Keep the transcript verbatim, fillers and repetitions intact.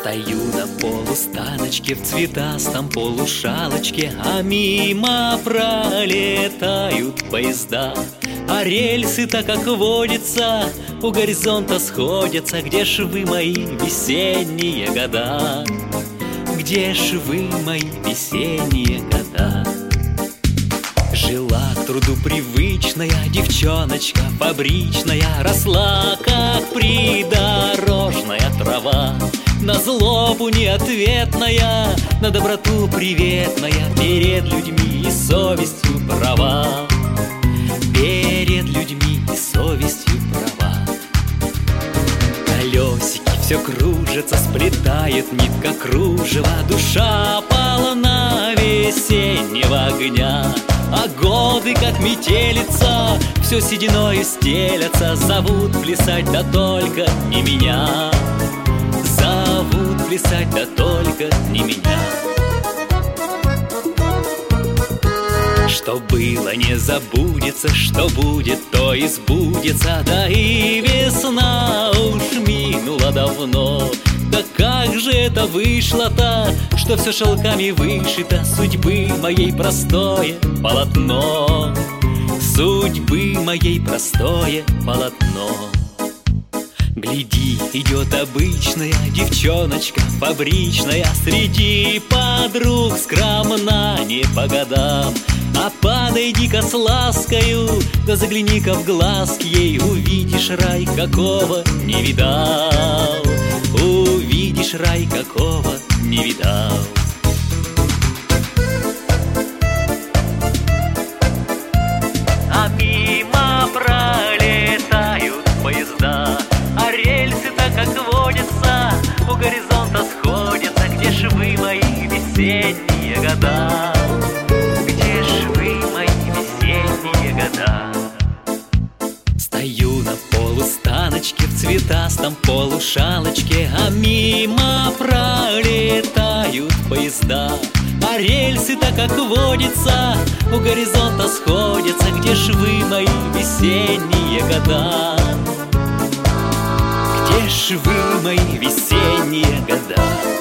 Стою на полустаночке в цветастом полушалочке, а мимо пролетают поезда. А рельсы-то, как водится, у горизонта сходятся. Где ж вы, мои весенние года? Где ж вы, мои весенние года? Жила к труду привычная девчоночка фабричная, росла, как придорожная трава. На злобу неответная, на доброту приветная, перед людьми и совестью права. Перед людьми и совестью права. Колесики все кружатся, сплетает нитка кружева. Душа полна весеннего огня, а годы, как метелица, все сединою стелятся. Зовут плясать, да только не меня. Зовут плясать, да только не меня. Что было, не забудется, что будет, то и сбудется. Да и весна уж минула давно. Да как же это вышло-то, что все шелками вышито? Судьбы моей простое полотно, судьбы моей простое полотно. Гляди, идет обычная девчоночка фабричная, среди подруг скромна не по годам. А подойди-ка с ласкою, да загляни-ка в глазки ей. Увидишь рай, какого не видал, увидишь рай, какого не видал. А мимо пролетают поезда, а рельсы-то, как водится, у горизонта сходятся. Где ж вы, мои весенние года? Где ж вы, мои весенние года? Стою на полустаночке в цветастом полушалочке, а мимо пролетают поезда, а рельсы-то, как водится, у горизонта сходятся. Где ж вы, мои весенние года? Где ж вы, мои весенние года?